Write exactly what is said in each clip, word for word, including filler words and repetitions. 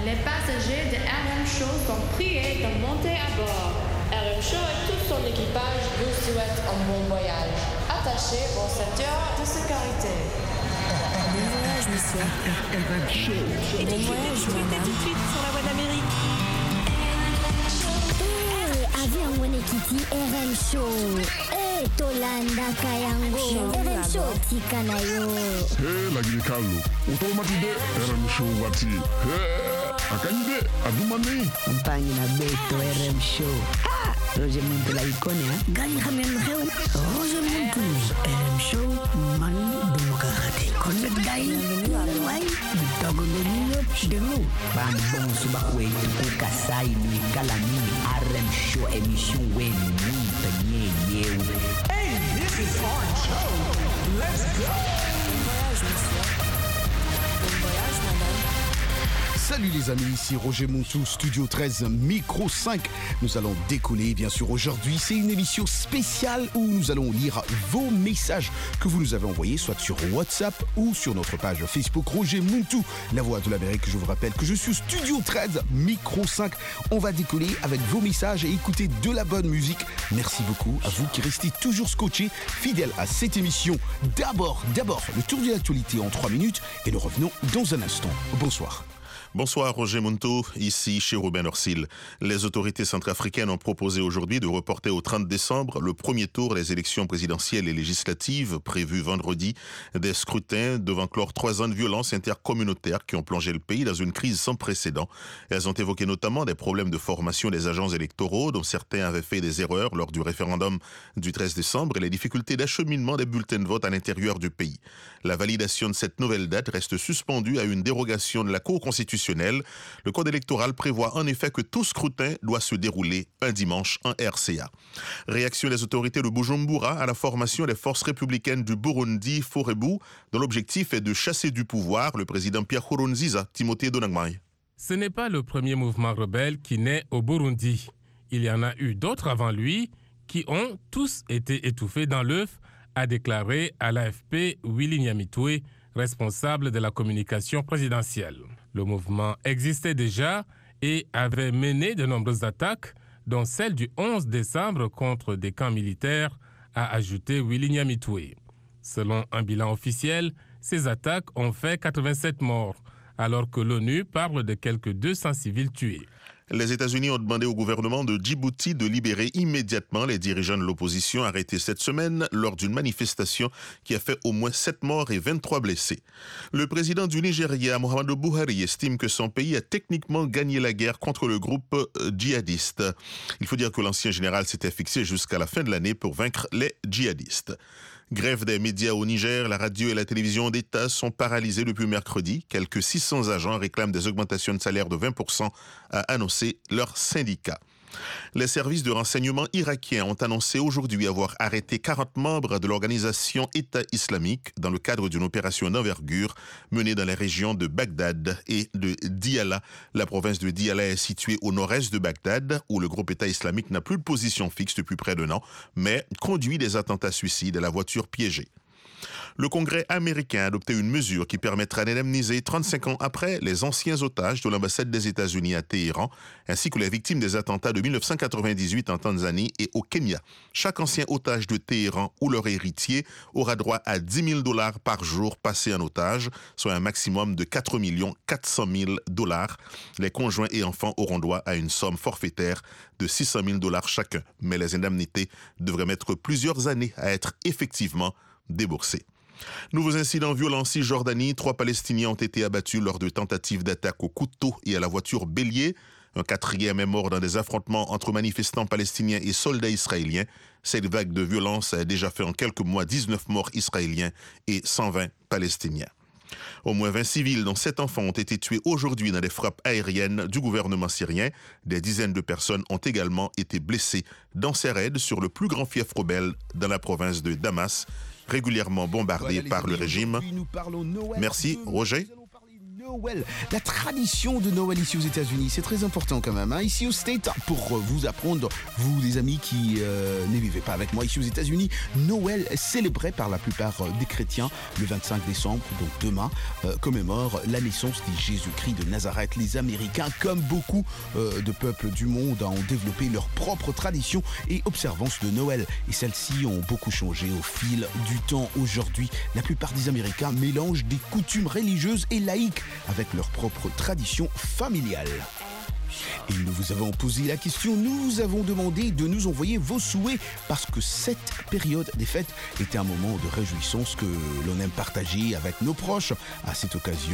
Les passagers de R M Show sont priés de monter à bord. R M Show et tout son équipage vous souhaitent un bon voyage. Attachez vos ceintures de sécurité. Bon voyage, monsieur. R M Show. Et bon voyage, madame. Tout de suite sur la voie d'Amérique. Eh, avion Wenekiti R M Show. Eh, Tolanda Kayango. R M Show tikanayo. Eh, la Guinée-Calou. Automatisé R M Show wati. Eh, akanyide, adumani. Campagne na beto R M Show. Ah, Roger Muntu la icône, hein. Gagne Hamel Reu. Roger Muntu. R M Show. Man Demokrate. Connect Guy. Why? Dogo de New York. De nous. Ban bon subakwe tuku kasai ni kalami R M Show émission we ni tanye yew. Hey, this is our show. Let's go. Bon voyage, monsieur. Bon voyage, madame. Salut les amis, ici Roger Montou, Studio treize, Micro cinq. Nous allons décoller, bien sûr, aujourd'hui. C'est une émission spéciale où nous allons lire vos messages que vous nous avez envoyés, soit sur WhatsApp ou sur notre page Facebook Roger Montou, la voix de l'Amérique. Je vous rappelle que je suis Studio treize, Micro cinq. On va décoller avec vos messages et écouter de la bonne musique. Merci beaucoup à vous qui restez toujours scotchés, fidèles à cette émission. D'abord, d'abord, le tour de l'actualité en trois minutes et nous revenons dans un instant. Bonsoir. Bonsoir Roger Monto, ici chez Robin Orsil. Les autorités centrafricaines ont proposé aujourd'hui de reporter au trente décembre le premier tour des élections présidentielles et législatives prévues vendredi. Des scrutins devant clore trois ans de violence intercommunautaire qui ont plongé le pays dans une crise sans précédent. Elles ont évoqué notamment des problèmes de formation des agents électoraux dont certains avaient fait des erreurs lors du référendum du treize décembre et les difficultés d'acheminement des bulletins de vote à l'intérieur du pays. La validation de cette nouvelle date reste suspendue à une dérogation de la Cour constitutionnelle. Le code électoral prévoit en effet que tout scrutin doit se dérouler un dimanche en R C A. Réaction des autorités de Bujumbura à la formation des forces républicaines du Burundi, Forebu, dont l'objectif est de chasser du pouvoir le président Pierre Nkurunziza, Timothée Donagmai. Ce n'est pas le premier mouvement rebelle qui naît au Burundi. Il y en a eu d'autres avant lui qui ont tous été étouffés dans l'œuf, a déclaré à l'A F P Willy Nyamitwe, responsable de la communication présidentielle. Le mouvement existait déjà et avait mené de nombreuses attaques, dont celle du onze décembre contre des camps militaires, a ajouté Willy Nyamitwe. Selon un bilan officiel, ces attaques ont fait quatre-vingt-sept morts, alors que l'ONU parle de quelques deux cents civils tués. Les États-Unis ont demandé au gouvernement de Djibouti de libérer immédiatement les dirigeants de l'opposition arrêtés cette semaine lors d'une manifestation qui a fait au moins sept morts et vingt-trois blessés. Le président du Nigeria, Muhammadu Buhari, estime que son pays a techniquement gagné la guerre contre le groupe djihadiste. Il faut dire que l'ancien général s'était fixé jusqu'à la fin de l'année pour vaincre les djihadistes. Grève des médias au Niger, la radio et la télévision d'État sont paralysées depuis mercredi. Quelques six cents agents réclament des augmentations de salaire de vingt pour cent, a annoncé leur syndicat. Les services de renseignement irakiens ont annoncé aujourd'hui avoir arrêté quarante membres de l'organisation État islamique dans le cadre d'une opération d'envergure menée dans les régions de Bagdad et de Diyala. La province de Diyala est située au nord-est de Bagdad, où le groupe État islamique n'a plus de position fixe depuis près d'un an, mais conduit des attentats suicides à la voiture piégée. Le Congrès américain a adopté une mesure qui permettra d'indemniser trente-cinq ans après les anciens otages de l'ambassade des États-Unis à Téhéran, ainsi que les victimes des attentats de mille neuf cent quatre-vingt-dix-huit en Tanzanie et au Kenya. Chaque ancien otage de Téhéran ou leur héritier aura droit à dix mille dollars par jour passé en otage, soit un maximum de quatre millions quatre cent mille dollars. Les conjoints et enfants auront droit à une somme forfaitaire de six cent mille dollars chacun, mais les indemnités devraient mettre plusieurs années à être effectivement déboursées. Nouveaux incidents violents en Cisjordanie. Trois Palestiniens ont été abattus lors de tentatives d'attaque au couteau et à la voiture bélier. Un quatrième est mort dans des affrontements entre manifestants palestiniens et soldats israéliens. Cette vague de violence a déjà fait en quelques mois dix-neuf morts israéliens et cent vingt palestiniens. Au moins vingt civils, dont sept enfants, ont été tués aujourd'hui dans des frappes aériennes du gouvernement syrien. Des dizaines de personnes ont également été blessées dans ces raids sur le plus grand fief rebelle dans la province de Damas, régulièrement bombardé voilà, par amis, le régime. Merci, Noël Roger. Noël, la tradition de Noël ici aux États-Unis, c'est très important quand même. Hein. Ici au State, pour vous apprendre, vous les amis qui euh, ne vivez pas avec moi ici aux États-Unis, Noël est célébré par la plupart des chrétiens le vingt-cinq décembre, donc demain, euh, commémore la naissance de Jésus-Christ de Nazareth. Les Américains, comme beaucoup euh, de peuples du monde, ont développé leur propre tradition et observance de Noël. Et celles-ci ont beaucoup changé au fil du temps. Aujourd'hui, la plupart des Américains mélangent des coutumes religieuses et laïques avec leur propre tradition familiale. Et nous vous avons posé la question, nous vous avons demandé de nous envoyer vos souhaits parce que cette période des fêtes était un moment de réjouissance que l'on aime partager avec nos proches. À cette occasion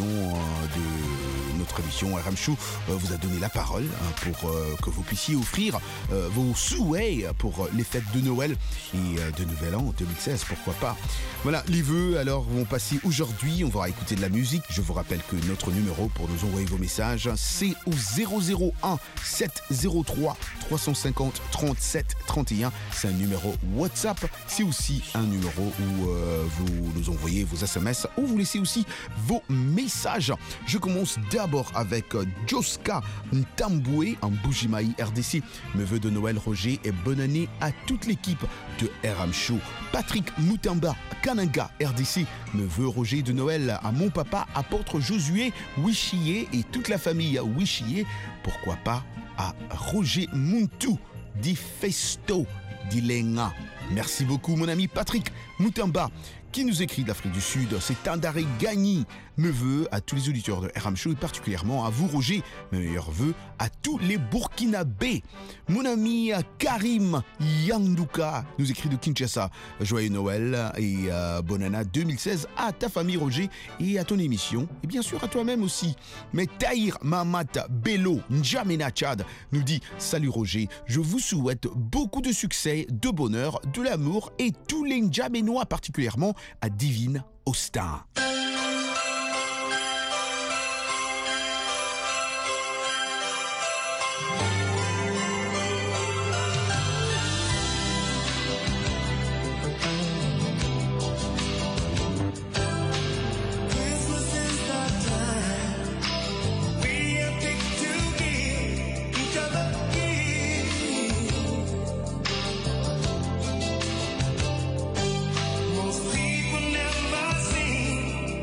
de notre émission R M Show vous a donné la parole pour que vous puissiez offrir vos souhaits pour les fêtes de Noël et de Nouvel An deux mille seize, pourquoi pas. Voilà, les vœux alors vont passer aujourd'hui, on va écouter de la musique. Je vous rappelle que notre numéro pour nous envoyer vos messages, c'est au zéro zéro un sept zéro trois trois cent cinquante trente-sept trente et un. C'est un numéro WhatsApp. C'est aussi un numéro où euh, vous nous envoyez vos S M S ou vous laissez aussi vos messages. Je commence d'abord avec euh, Joska Ntamboué en Bujimaï R D C. Mes vœux de Noël, Roger, et bonne année à toute l'équipe de R M Show. Patrick Moutamba Kananga R D C. Mes vœux, Roger, de Noël à mon papa, apôtre Josué Wishié et toute la famille Wishié. Pourquoi pas à Roger Muntu di Festo d'Ilenga. Merci beaucoup mon ami Patrick Moutamba qui nous écrit de l'Afrique du Sud. C'est Tandare Gagni. Mes vœux à tous les auditeurs de R M Show et particulièrement à vous Roger. Mes meilleurs vœux à tous les Burkinabés. Mon ami Karim Yanduka nous écrit de Kinshasa. Joyeux Noël et euh, bonne année deux mille seize à ta famille Roger et à ton émission et bien sûr à toi-même aussi. Mais Tahir Mamat Bello N'Djamena Tchad nous dit salut Roger, je vous souhaite beaucoup de succès, de bonheur, de l'amour et tous les N'Djamenois particulièrement à Divine Austin. Most people never seen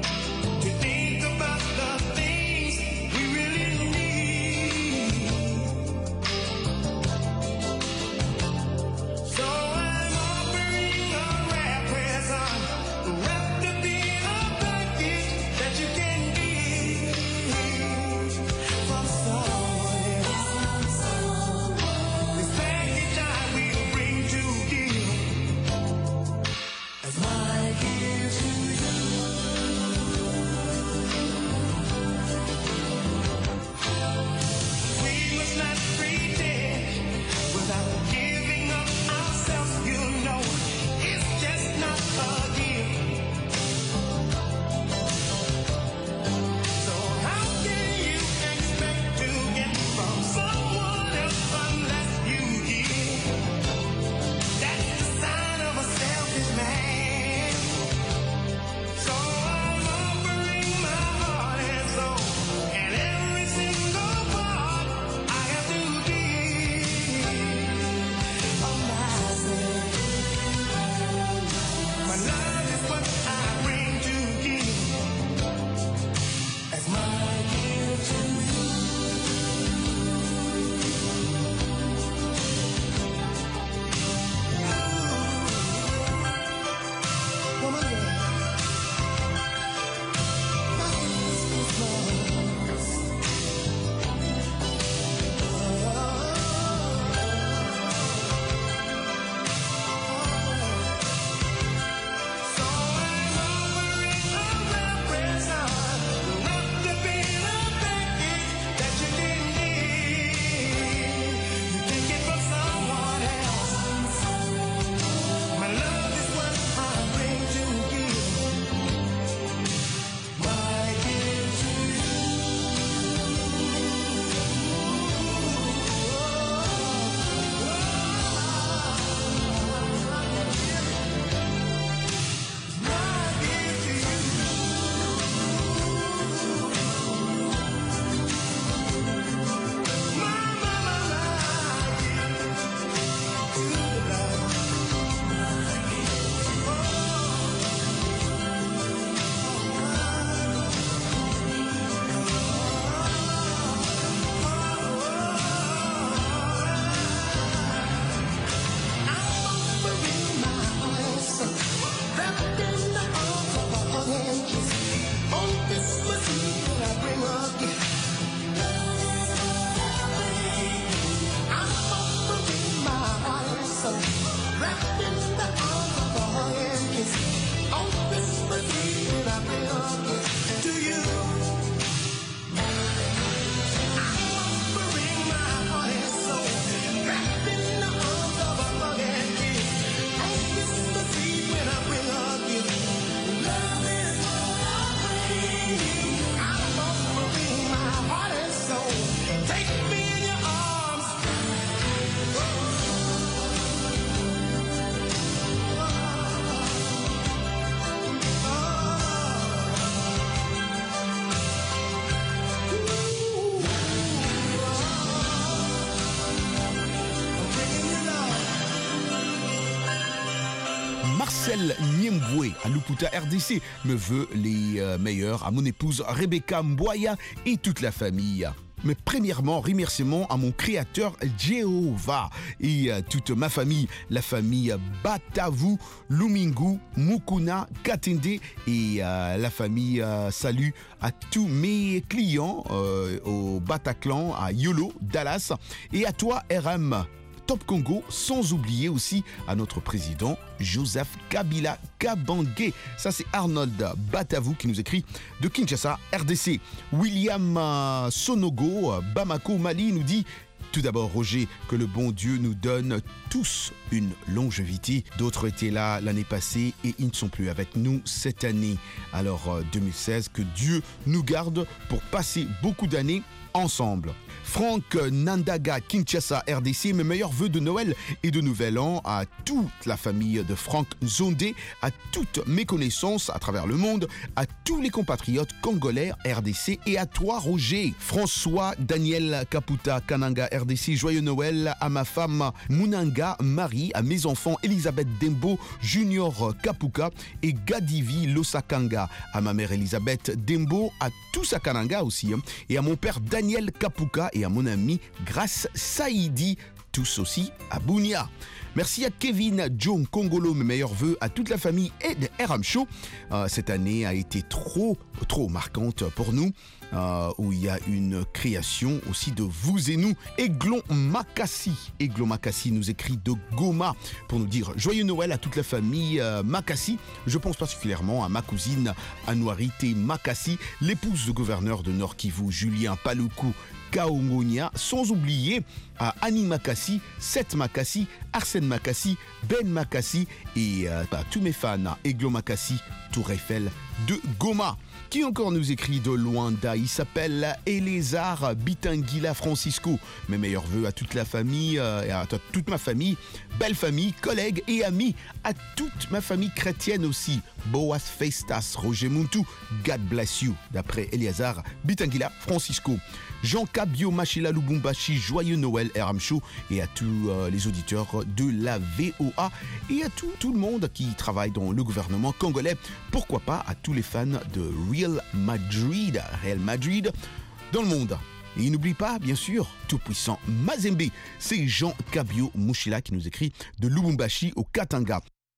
Marcel Niemboué à Luputa R D C me veut les euh, meilleurs à mon épouse Rebecca Mboya et toute la famille. Mais premièrement, remerciements à mon créateur Jéhovah et à toute ma famille, la famille Batavu, Lumingu, Mukuna, Katende et euh, la famille euh, salut à tous mes clients euh, au Bataclan, à Yolo, Dallas et à toi R M. Top Congo, sans oublier aussi à notre président Joseph Kabila Kabange. Ça, c'est Arnold Batavu qui nous écrit de Kinshasa, R D C. William euh, Sonogo, euh, Bamako, Mali, nous dit tout d'abord, Roger, que le bon Dieu nous donne tous une longévité. D'autres étaient là l'année passée et ils ne sont plus avec nous cette année. Alors, euh, deux mille seize, que Dieu nous garde pour passer beaucoup d'années ensemble. Franck Nandaga, Kinshasa, R D C, mes meilleurs vœux de Noël et de Nouvel An à toute la famille de Franck Nzondé, à toutes mes connaissances à travers le monde, à tous les compatriotes congolais R D C et à toi Roger. François Daniel Kaputa, Kananga, R D C, joyeux Noël à ma femme Munanga Marie, à mes enfants Elisabeth Dembo, Junior Kapuka et Gadivi Losakanga, à ma mère Elisabeth Dembo, à tous à Kananga aussi, hein, et à mon père Daniel Kapuka et à mon ami Grace Saïdi, tous aussi à Bounia. Merci à Kevin John Kongolo, mes meilleurs vœux à toute la famille et de R M Show. Euh, cette année a été trop, trop marquante pour nous, euh, où il y a une création aussi de vous et nous. Aiglon Makassi, Aiglon Makassi nous écrit de Goma pour nous dire joyeux Noël à toute la famille euh, Makassi. Je pense particulièrement à ma cousine Anouarité Makassi, l'épouse du gouverneur de Nord Kivu, Julien Paluku Kaongonia, sans oublier à Annie Makassi, Seth Makassi, Arsène Makassi, Ben Makassi et euh, à tous mes fans, Aiglon Makassi, Tour Eiffel de Goma. Qui encore nous écrit de Luanda? Il s'appelle Elézar Bitangila Francisco. Mes meilleurs voeux à toute la famille, euh, et à toute ma famille, belle famille, collègues et amis, à toute ma famille chrétienne aussi. Boas Festas, Roger Muntu, God bless you, d'après Elézar Bitangila Francisco. Jean Cabio Machila Lubumbashi, joyeux Noël R M Show et à tous euh, les auditeurs de la V O A et à tout, tout le monde qui travaille dans le gouvernement congolais. Pourquoi pas à tous les fans de Real Madrid, Real Madrid dans le monde. Et n'oublie pas, bien sûr, tout-puissant Mazembe. C'est Jean Cabio Machila qui nous écrit de Lubumbashi au Katanga.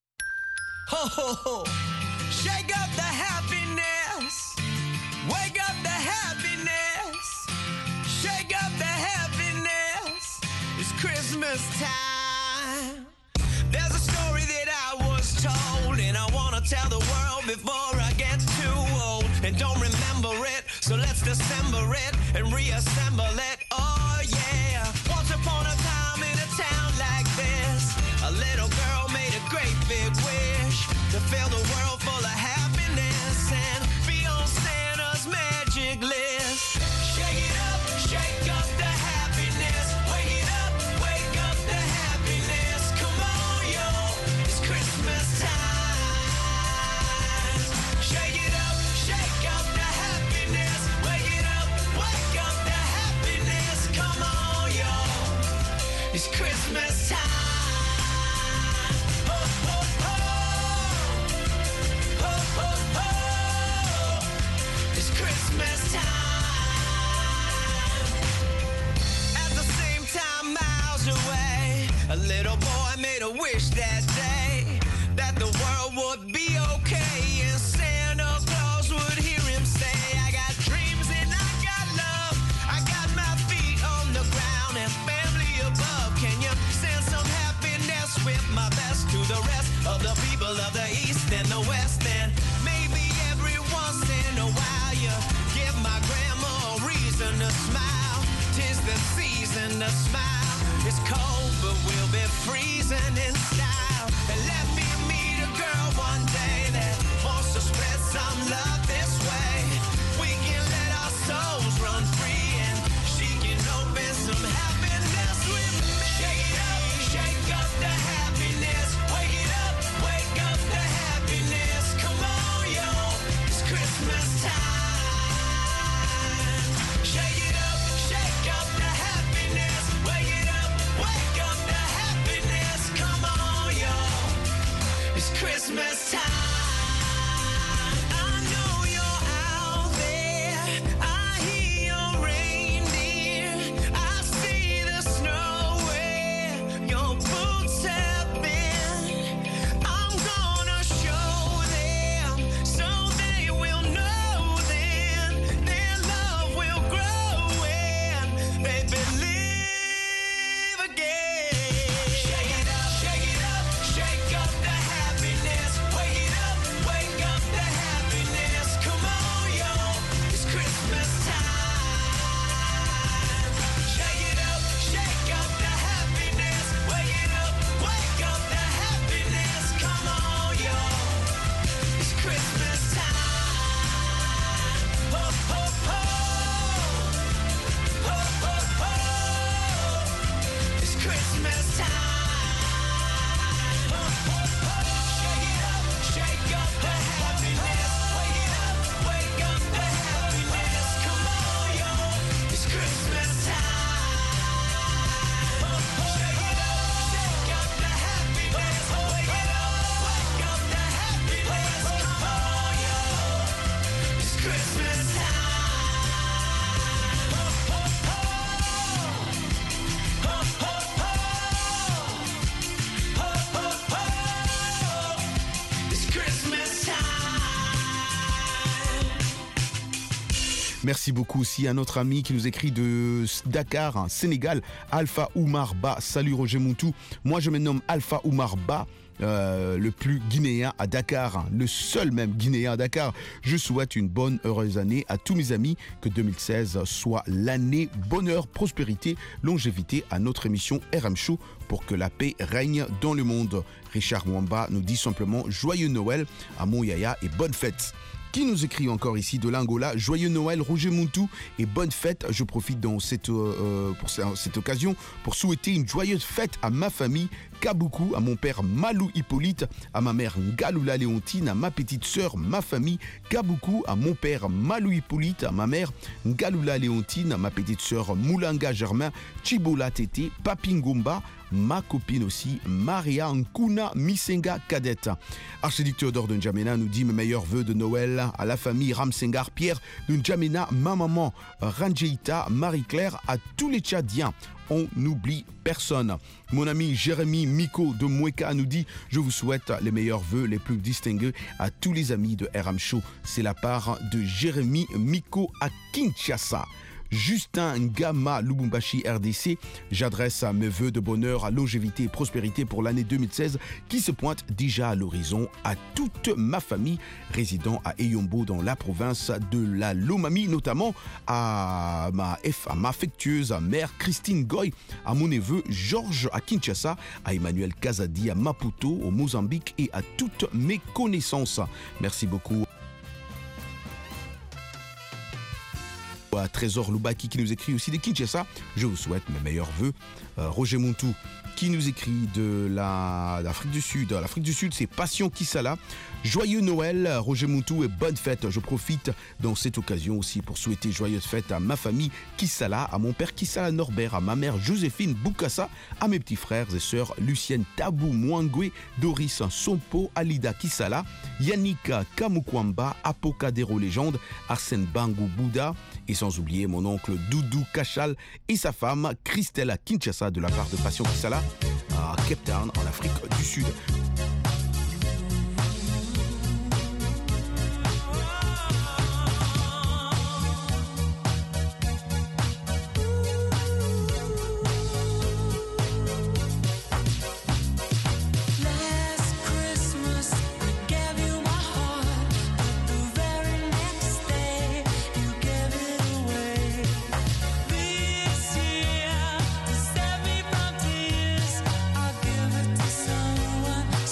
Ho, ho, ho. Shake up the happiness. Wake up the happiness. Shake up the happiness. It's Christmas time. There's a story that I was told, and I want to tell the world before I get too old. And don't remember it, so let's dissemble it and reassemble it. Oh yeah. Once upon a time in a town like this, a little girl made a great big wish to fill the world full of happiness and be on Santa's magic list. Shake it up, shake up the happiness. Wake it up, wake up the happiness. Come on, yo, it's Christmas time. Shake it up, shake up the happiness. Wake it up, wake up the happiness. Come on, yo, it's Christmas time. Christmas time. At the same time, miles away, a little boy made a wish that day that the world would be okay and Santa Claus would hear him say, I got dreams and I got love, I got my feet on the ground and family above. Can you send some happiness with my best to the rest of the people of the East and the West? And maybe every once in a while you give my grandma a reason to smile. 'Tis the season to smile. It's cold, but we'll be freezing in style. And let me meet a girl one day that wants to spread some love this way. We can let our souls run free and she can open some happiness with me. Shake it up, shake up the happiness. Wake it up, wake up the happiness. Come on, yo, it's Christmas time. Shake it up, shake up the happiness. Wake it up, wake up the happiness. Come on, yo, it's Christmas Merci beaucoup aussi à notre ami qui nous écrit de Dakar, hein, Sénégal, Alpha Oumar Ba. Salut Roger Moutou. Moi, je me nomme Alpha Oumar Ba. Euh, le plus guinéen à Dakar, hein, le seul même guinéen à Dakar. Je souhaite une bonne, heureuse année à tous mes amis, que deux mille seize soit l'année bonheur, prospérité, longévité à notre émission R M Show pour que la paix règne dans le monde. Richard Mwamba nous dit simplement joyeux Noël à mon yaya et bonne fête. Qui nous écrit encore ici de l'Angola, joyeux Noël Roger Moutou et bonne fête. Je profite dans cette, euh, pour cette occasion pour souhaiter une joyeuse fête à ma famille Kabuku, à mon père Malou Hippolyte, à ma mère Ngaloula Léontine, à ma petite sœur, ma famille Kabuku, à mon père Malou Hippolyte, à ma mère Ngaloula Léontine, à ma petite sœur Moulanga Germain, Chibola Tété, Papingomba, ma copine aussi, Maria Nkuna Misenga Cadette. Archiduc Théodore de N'Djamena nous dit mes meilleurs vœux de Noël à la famille Ramsengar Pierre de N'Djamena, ma maman Ranjeita, Marie-Claire, à tous les Tchadiens. On n'oublie personne. Mon ami Jérémy Miko de Mweka nous dit « Je vous souhaite les meilleurs vœux, les plus distingués à tous les amis de R M Show. » C'est la part de Jérémy Miko à Kinshasa. Justin Ngama Lubumbashi R D C, j'adresse mes vœux de bonheur, à longévité et prospérité pour l'année deux mille seize qui se pointe déjà à l'horizon, à toute ma famille résidant à Eyombo dans la province de la Lomami, notamment à ma, F, à ma affectueuse mère Christine Goy, à mon neveu Georges à Kinshasa, à Emmanuel Kazadi à Maputo au Mozambique et à toutes mes connaissances. Merci beaucoup. À Trésor Loubaki qui nous écrit aussi de Kinshasa, je vous souhaite mes meilleurs vœux. Euh, Roger Moutou qui nous écrit de la, l'Afrique du Sud. L'Afrique du Sud, c'est Passion Kissala. Joyeux Noël, Roger Moutou, et bonne fête. Je profite dans cette occasion aussi pour souhaiter joyeuse fête à ma famille Kissala, à mon père Kissala Norbert, à ma mère Joséphine Boukassa, à mes petits frères et sœurs Lucienne Tabou Mwangwe, Doris Sompo, Alida Kissala, Yannick Kamukwamba, Apokadero Légende, Arsène Bangou Bouddha, et sans oublier mon oncle Doudou Kachal et sa femme Christelle à Kinshasa de la part de Passion Kissala à Cape Town en Afrique du Sud. This year, to save me from tears, I'll give it to someone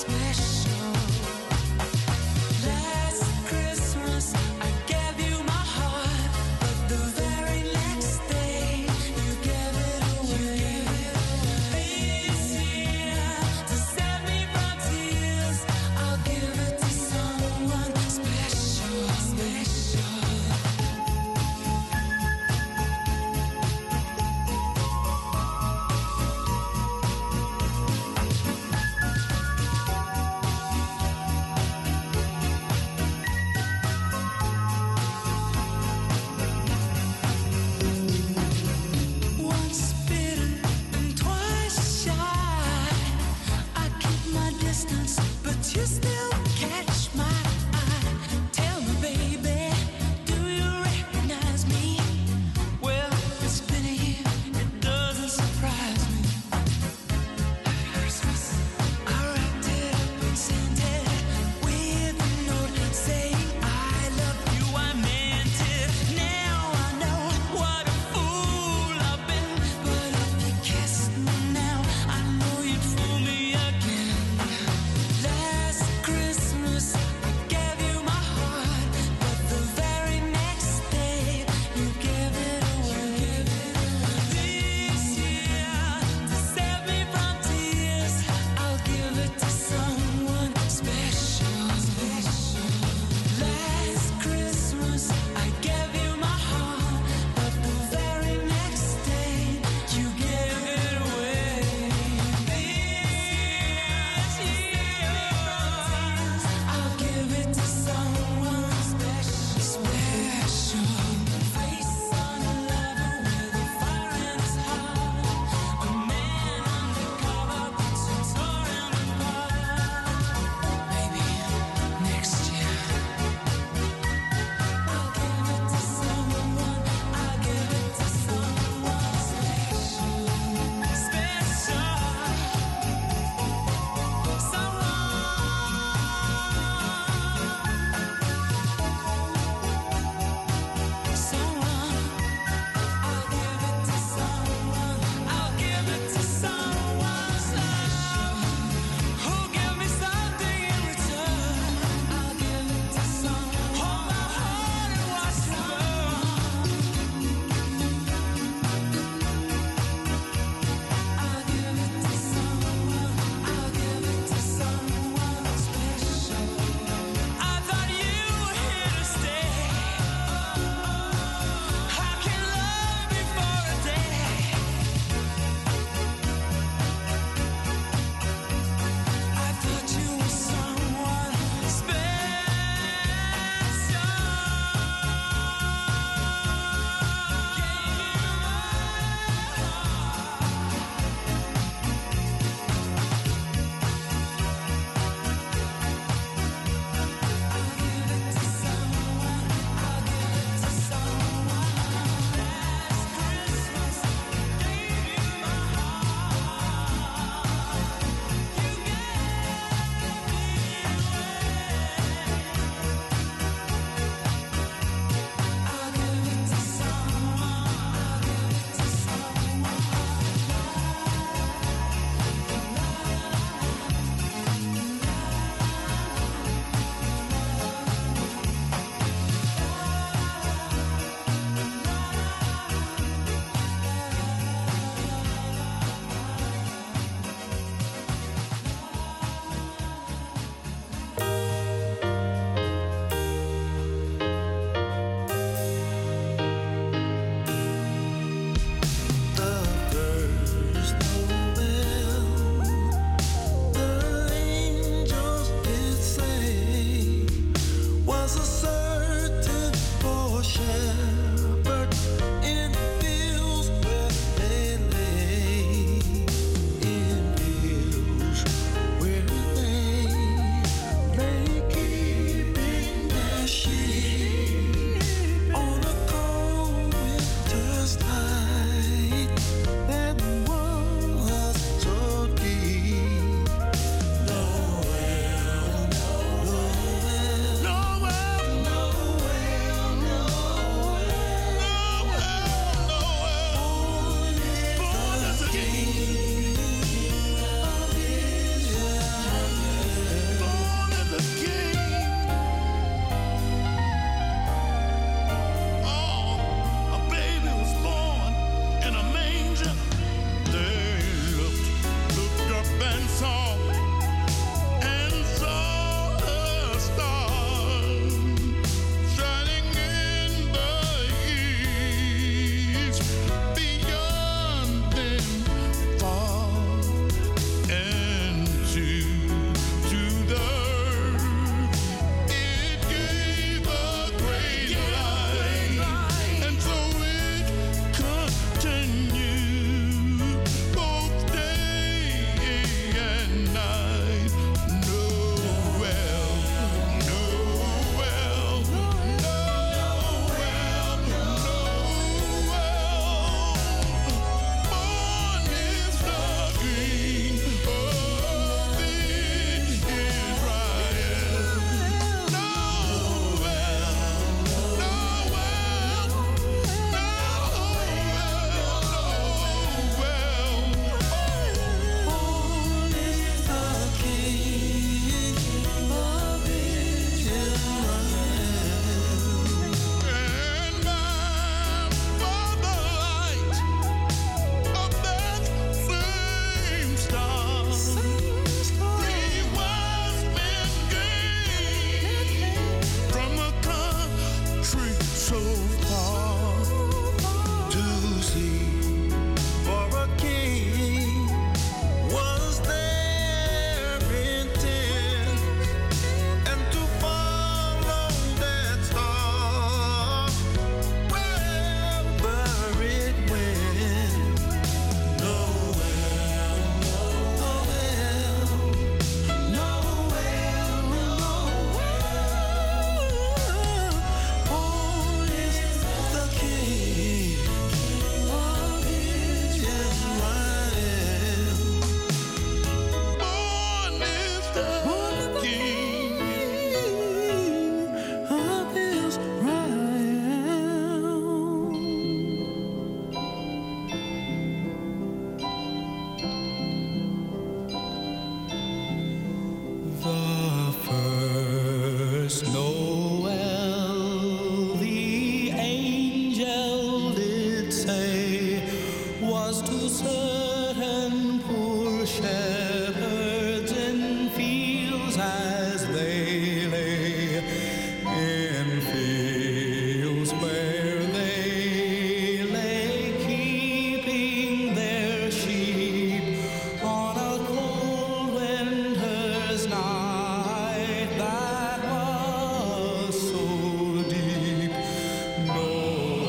'twas to certain poor shepherds in fields as they lay, in fields where they lay, keeping their sheep on a cold winter's night that was so deep. Noel,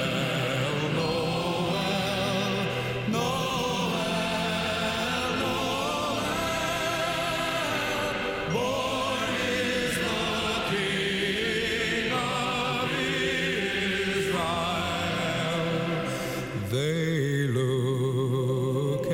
Noel, Noel, Noel, born is the King of Israel. They looked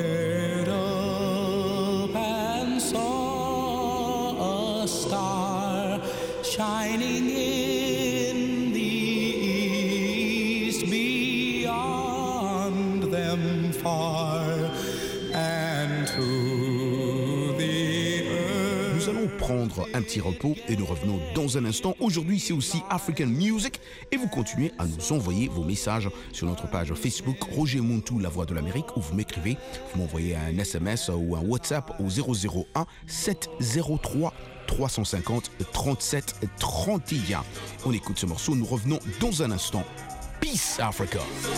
up and saw a star shining in the east, beyond them far, and to the earth. Nous allons prendre un petit repos et nous revenons dans un instant. Aujourd'hui, c'est aussi African Music et vous continuez à nous envoyer vos messages sur notre page Facebook Roger Montou, la voix de l'Amérique, où vous m'écrivez, vous m'envoyez un S M S ou un WhatsApp au zéro zéro un sept zéro trois trois cent cinquante trente-sept trente et un. On écoute ce morceau, nous revenons dans un instant. Peace Africa.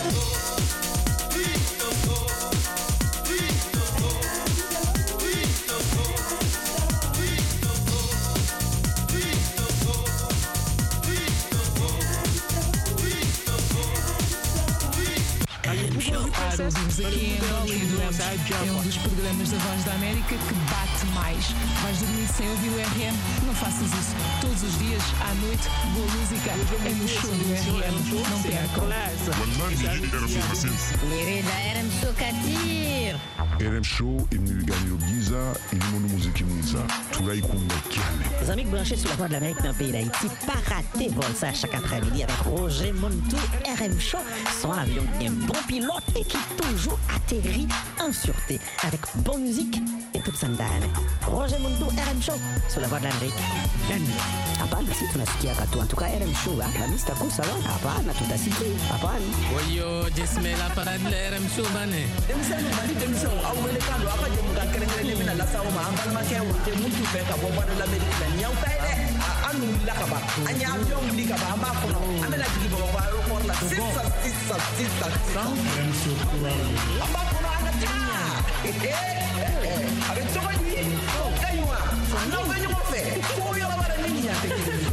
Claro, ouvimos aqui em Dolly Drums. É um dos programas da Voz da América que bate mais. Vais dormir sem ouvir o R M? Não faças isso. Todos os dias, à noite, boa música é no show do R M. Não percam. Lirida R M Show Katir. R M Show imnigani giza ilimono muziki mwiza tulaikunga kiale. Les amis branchés sur la voix de l'Amérique dans le pays d'Haïti, pas rater vol ça chaque après-midi avec Roger Montou, R M Show, son avion un bon pilote et qui toujours atterrit en sûreté avec bonne musique et toute sa ndane. Roger Montou, R M Show, sur la voix de l'Amérique. Hapana, si tunasikia katu. En tout cas, R M Show, la mista kusa lo. Hapana, tutasikia. Hapana. Oyo, jesmela para de R M Show bane. Demisano mali demisano awele kando apa je muka kerengere mina la sawo ma ambal ma ke wote muntu fe ka bo bado la America ni yaw tay de anu la ka ba anya avion li ka ba amba ko no amela digi bo ba ro por la sissa sissa sissa R M Show amba ko no ana tinya eh avec to ni kaywa no venyo mo fe ko yo la bara ni ya te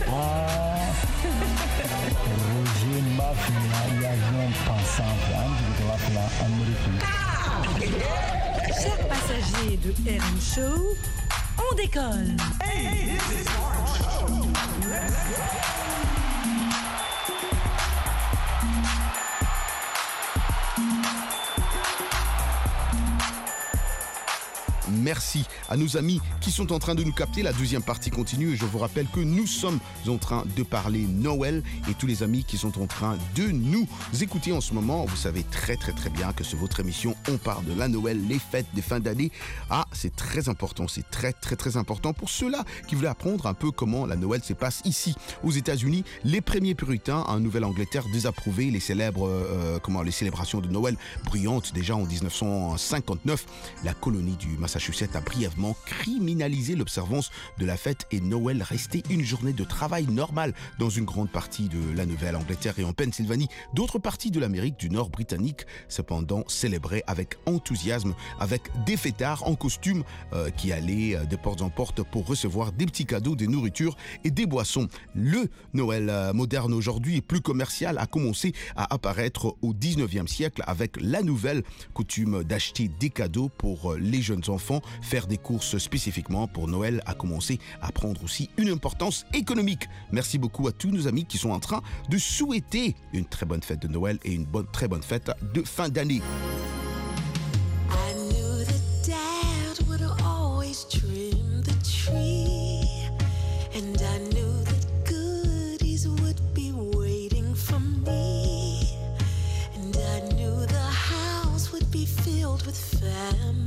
Roger Mafia y avion pensant de la Amérique. Chers passagers de R M Show, on décolle. Hey, this is our show. Let's go. Merci à nos amis qui sont en train de nous capter. La deuxième partie continue et je vous rappelle que nous sommes en train de parler Noël et tous les amis qui sont en train de nous écouter en ce moment. Vous savez très très très bien que c'est votre émission. On parle de la Noël, les fêtes des fins d'année. Ah, c'est très important, c'est très très très important pour ceux-là qui voulaient apprendre un peu comment la Noël se passe ici aux États-Unis. Les premiers puritains en Nouvelle-Angleterre désapprouvaient les célèbres, euh, comment, les célébrations de Noël bruyantes déjà en dix-neuf cent cinquante-neuf. La colonie du Massachusetts a brièvement criminalisé l'observance de la fête et Noël restait une journée de travail normale dans une grande partie de la Nouvelle-Angleterre et en Pennsylvanie. D'autres parties de l'Amérique du Nord britannique, cependant, célébraient avec enthousiasme, avec des fêtards en costume euh, qui allaient euh, de porte en porte pour recevoir des petits cadeaux, des nourritures et des boissons. Le Noël euh, moderne aujourd'hui et plus commercial a commencé à apparaître au dix-neuvième siècle avec la nouvelle coutume d'acheter des cadeaux pour euh, les jeunes enfants. Faire des courses spécifiquement pour Noël a commencé à prendre aussi une importance économique. Merci beaucoup à tous nos amis qui sont en train de souhaiter une très bonne fête de Noël et une bonne, très bonne fête de fin d'année. I knew that Dad would always trim the tree, and I knew that goodies would be waiting for me, and I knew the house would be filled with family.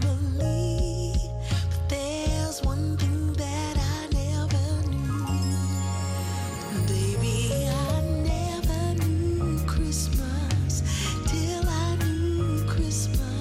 There's one thing that I never knew, baby, I never knew Christmas till I knew Christmas.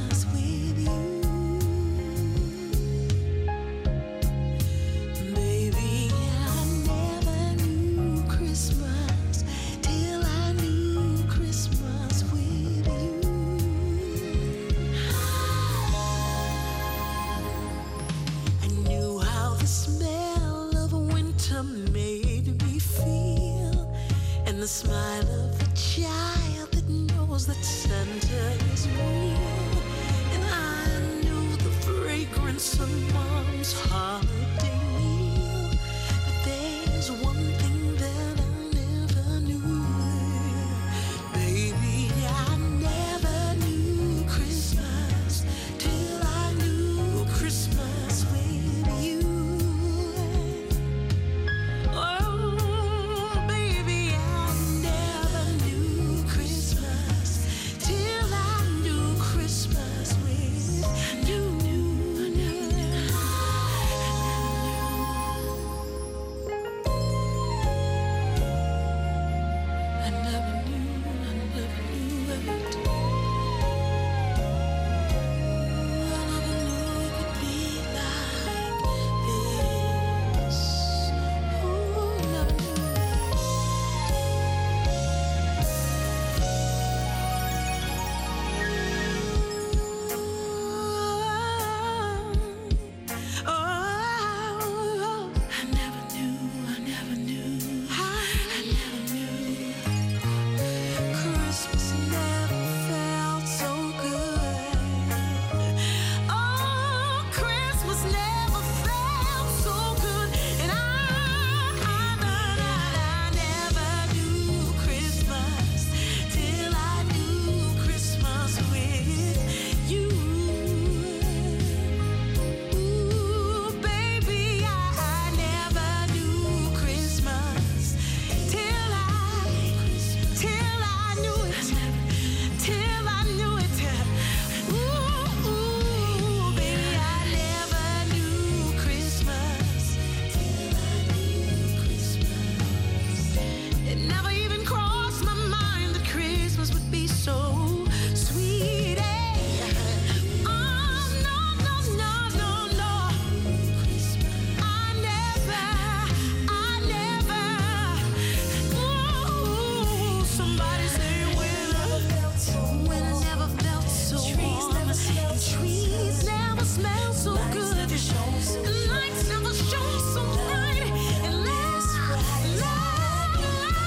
And trees never smell so good. And lights never shone so bright. And love, love,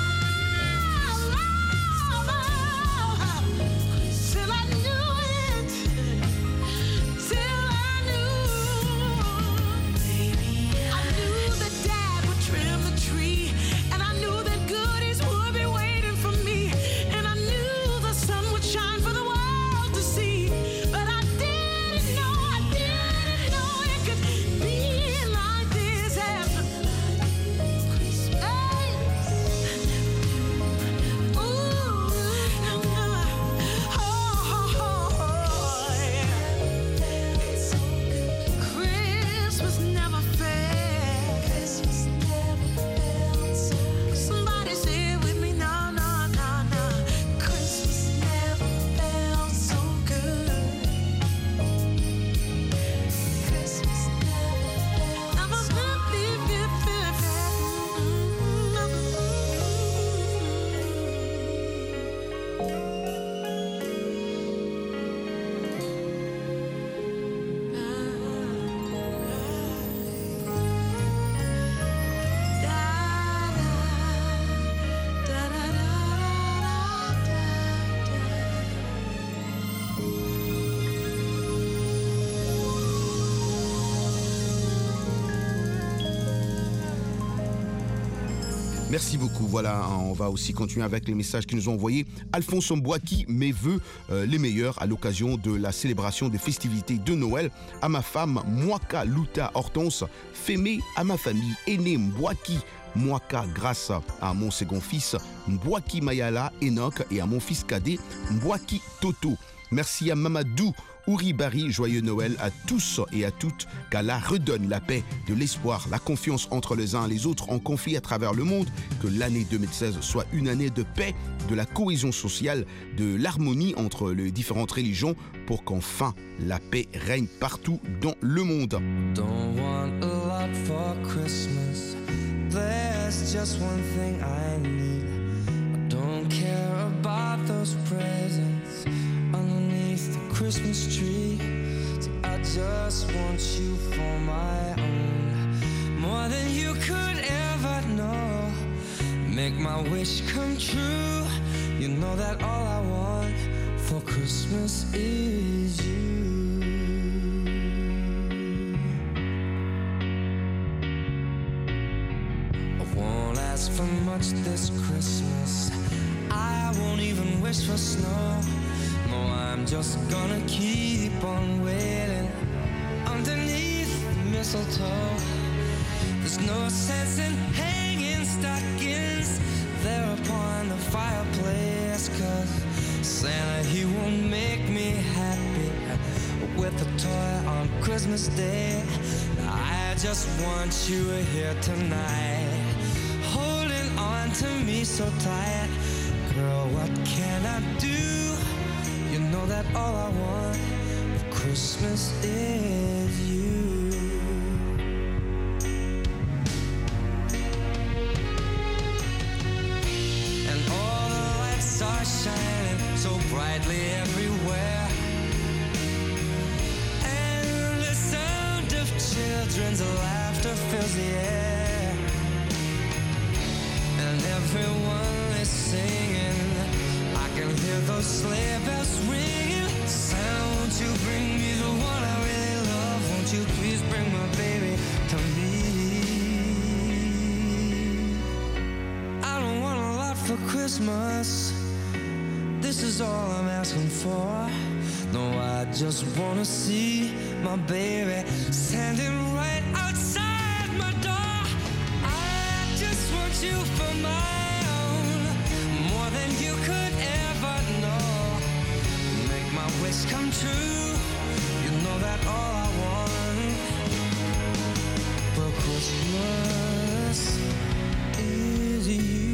love, love. Till I knew it. Till I knew. I knew that Dad would trim the tree. And I knew that goodies would be waiting for me. And I knew the sun would shine for the world to see. But I didn't know, I didn't know it could be like this. Hey. Ooh. Oh, oh, oh, yeah. Christmas never fails. Somebody say it with me, no, no, no, no. Christmas never felt so good. Christmas never felt Merci beaucoup. Voilà, on va aussi continuer avec les messages qui nous ont envoyés. Alphonse Mbouaki, mes voeux euh, les meilleurs à l'occasion de la célébration des festivités de Noël. À ma femme, Mwaka Luta Hortense, Fémé, à ma famille, aînée Mbouaki, Mwaka grâce à mon second fils, Mbouaki Mayala Enoch et à mon fils cadet, Mbouaki Toto. Merci à Mamadou Ouribari, joyeux Noël à tous et à toutes, qu'Allah redonne la paix, de l'espoir, la confiance entre les uns et les autres en conflit à travers le monde, que l'année deux mille seize soit une année de paix, de la cohésion sociale, de l'harmonie entre les différentes religions, pour qu'enfin la paix règne partout dans le monde. Don't want a lot for Christmas. There's just one thing I need. I don't care about those presents underneath the Christmas tree. So I just want you for my own, more than you could ever know. Make my wish come true. You know that all I want for Christmas is you. I won't ask for much this Christmas. I won't even wish for snow. No, I'm just gonna keep on waiting underneath the mistletoe. There's no sense in hanging stockings there upon the fireplace, 'cause Santa, he won't make me happy with a toy on Christmas Day. I just want you here tonight, holding on to me so tight. Girl, what can I do? You know that all I want for Christmas is you. And all the lights are shining so brightly everywhere, and the sound of children's laughter fills the air, and everyone is singing. I can hear those sleigh bells ringing. Santa, won't you bring me the one I really love? Won't you please bring my baby to me? I don't want a lot for Christmas. This is all I'm asking for. No, I just wanna see my baby standing right outside my door. I just want you for my own, more than you could ever know. Make my wish come true. You know that all I want for Christmas is you.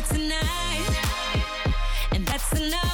here tonight, and that's enough.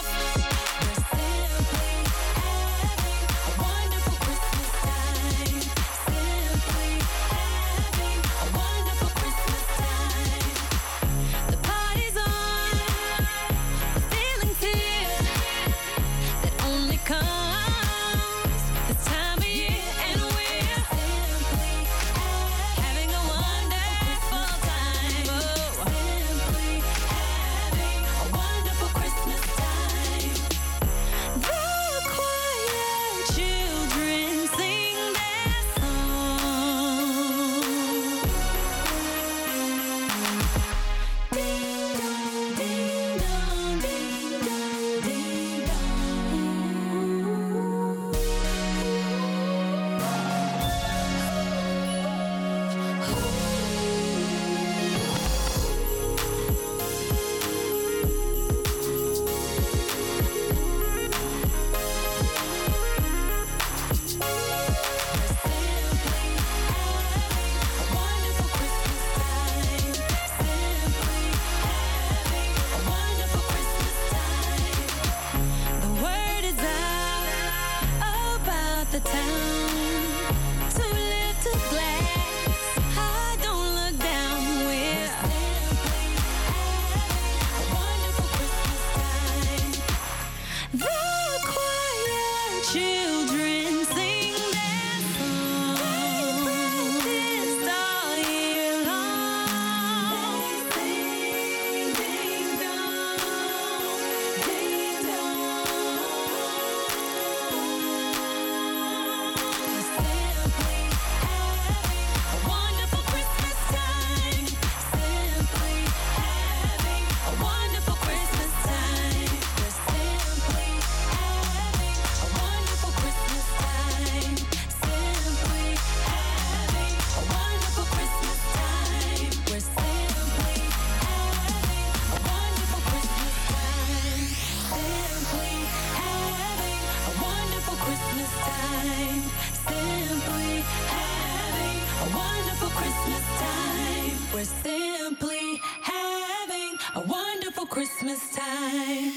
Christmas time.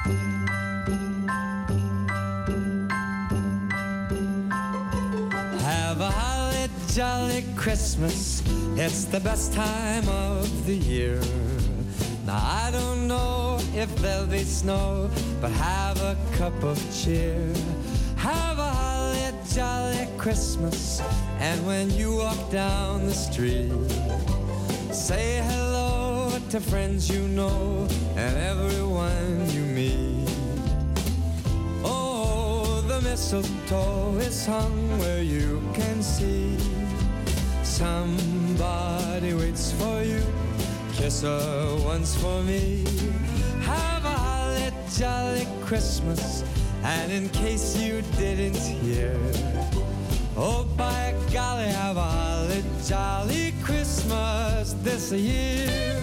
Have a holly jolly Christmas, it's the best time of the year. Now I don't know if there'll be snow, but have a cup of cheer. Have a holly jolly Christmas, and when you walk down the street, say hello to friends you know and everyone you meet. Oh, the mistletoe is hung where you can see. Somebody waits for you, kiss her once for me. Have a holly jolly Christmas, and in case you didn't hear, oh by golly, have a holly jolly Christmas this year.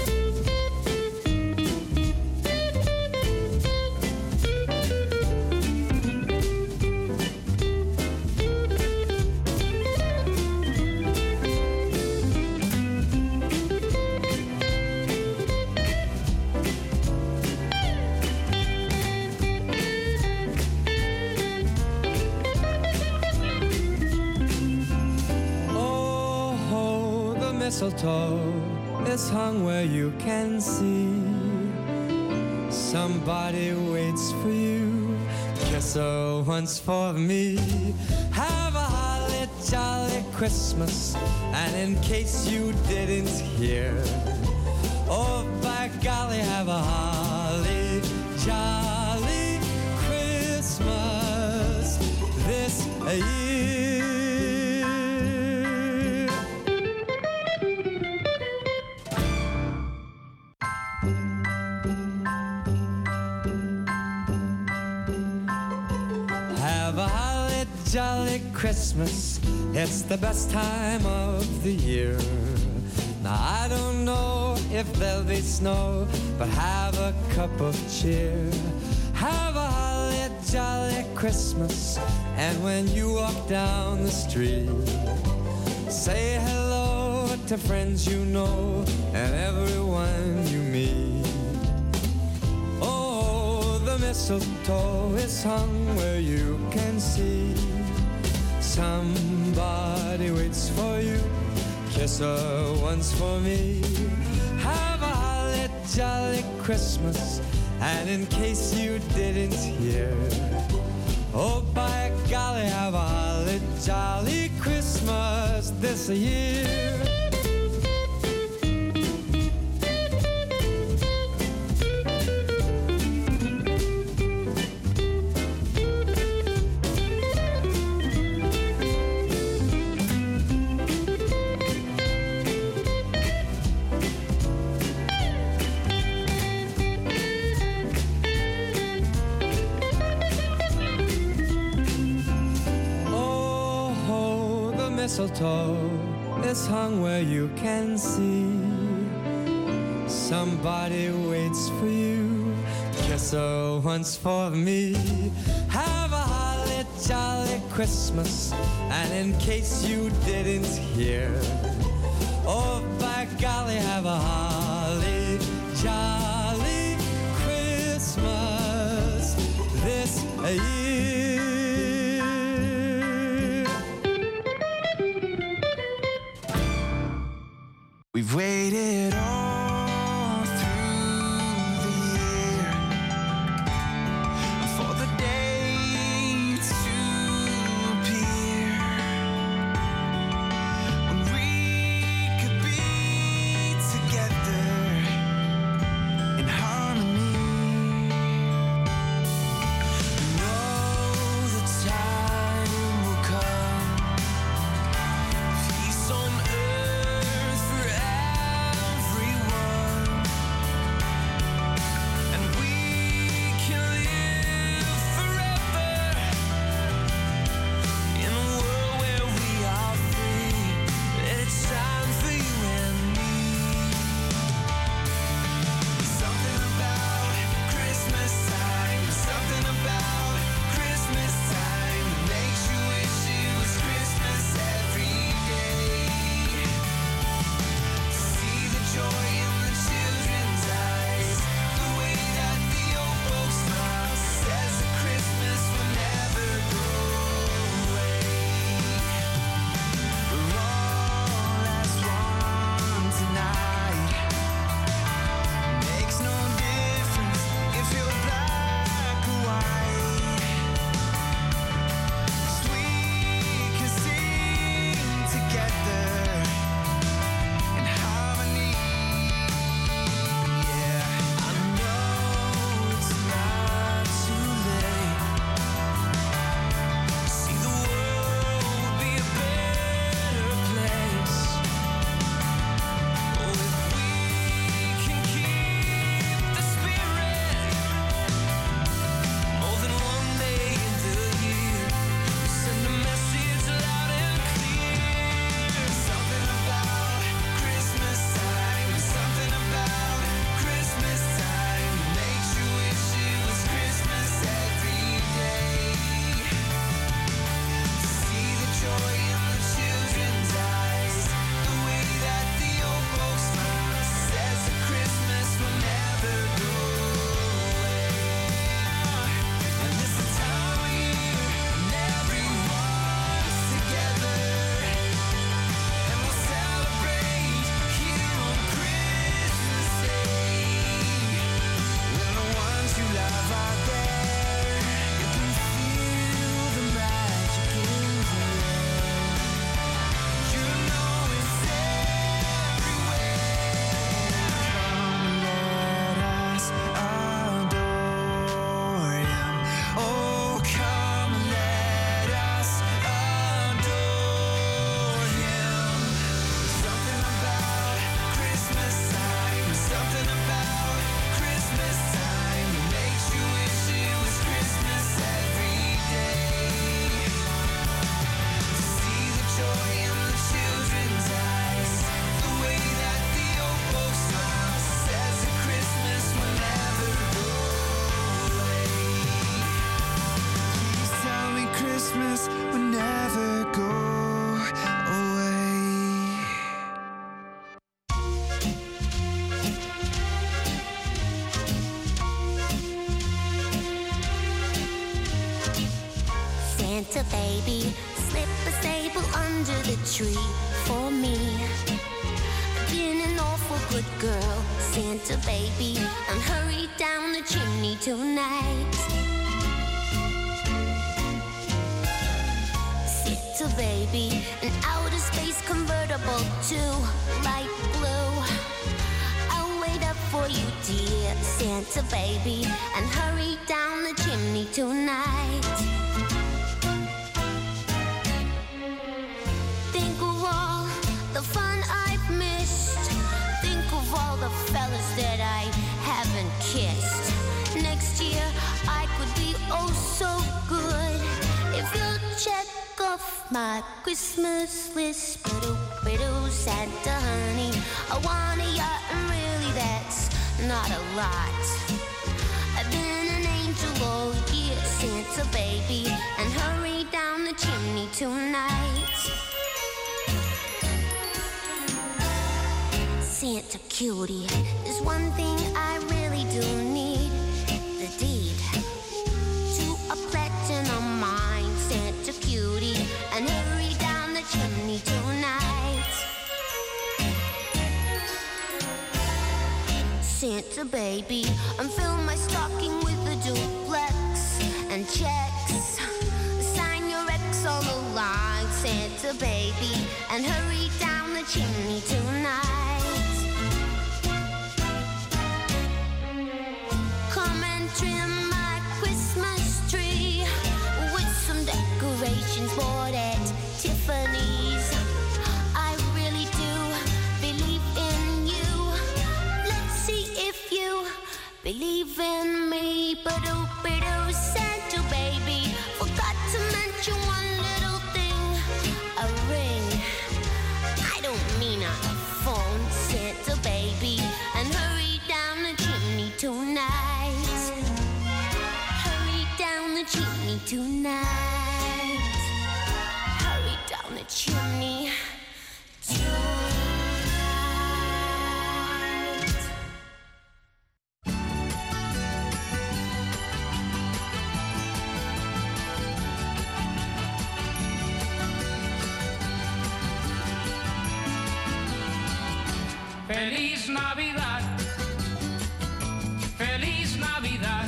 Mistletoe is hung where you can see. Somebody waits for you, kiss her once for me. Have a holly jolly Christmas, and in case you didn't hear, oh by golly, have a holly jolly Christmas this year. Jolly Christmas, it's the best time of the year. Now I don't know if there'll be snow, but have a cup of cheer. Have a holly jolly Christmas, and when you walk down the street, say hello to friends you know and everyone you meet. Oh, the mistletoe is hung where you can see. Somebody waits for you, kiss her once for me. Have a holly jolly Christmas, and in case you didn't hear, oh by golly, have a holly jolly Christmas this year. Mistletoe is hung where you can see. Somebody waits for you, kiss her once for me. Have a holly jolly Christmas, and in case you didn't hear, oh by golly, have a holly jolly Christmas this year. We've waited all through the year for the day to appear when we could be together. Santa baby, slip a staple under the tree for me. Been an awful good girl, Santa baby, and hurry down the chimney tonight. Santa baby, an outer space convertible to light blue. I'll wait up for you, dear Santa baby, and hurry down the chimney tonight. Think of all the fun I've missed. Think of all the fellas that I haven't kissed. Next year I could be oh so good if you'll check off my Christmas list. Biddle, biddle, Santa honey, I want a yacht, and really that's not a lot. I've been an angel all year, Santa baby, and hurry down the chimney tonight. Santa cutie, there's one thing I really do need, the deed to a platinum mine, Santa cutie, and hurry down the chimney tonight. Santa baby, and fill my stocking with a duplex and checks. Sign your ex on the line, Santa baby, and hurry down the chimney tonight. Come and trim my Christmas tree with some decorations bought at Tiffany's. I really do believe in you. Let's see if you believe in me. Ba-doo, ba-doo, Santa baby, forgot to mention one little thing, a ring. I don't mean a phone, Santa baby, and hurry down the chimney tonight. Hurry down the chimney tonight. Hurry down the chimney tonight. Feliz Navidad, Feliz Navidad,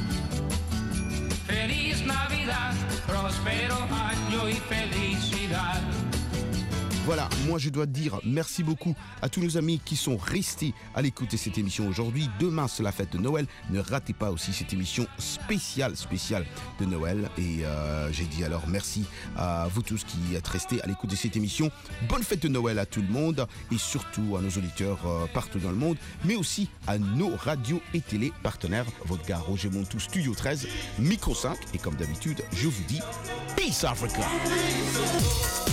Feliz Navidad, próspero año y felicidad. Voilà, moi je dois dire merci beaucoup à tous nos amis qui sont restés à l'écoute de cette émission aujourd'hui. Demain c'est la fête de Noël, ne ratez pas aussi cette émission spéciale, spéciale de Noël. Et euh, j'ai dit alors merci à vous tous qui êtes restés à l'écoute de cette émission. Bonne fête de Noël à tout le monde et surtout à nos auditeurs euh, partout dans le monde, mais aussi à nos radios et télé partenaires. Votre gars Roger Montou, Studio treize, Micro cinq, et comme d'habitude, je vous dis Peace Africa.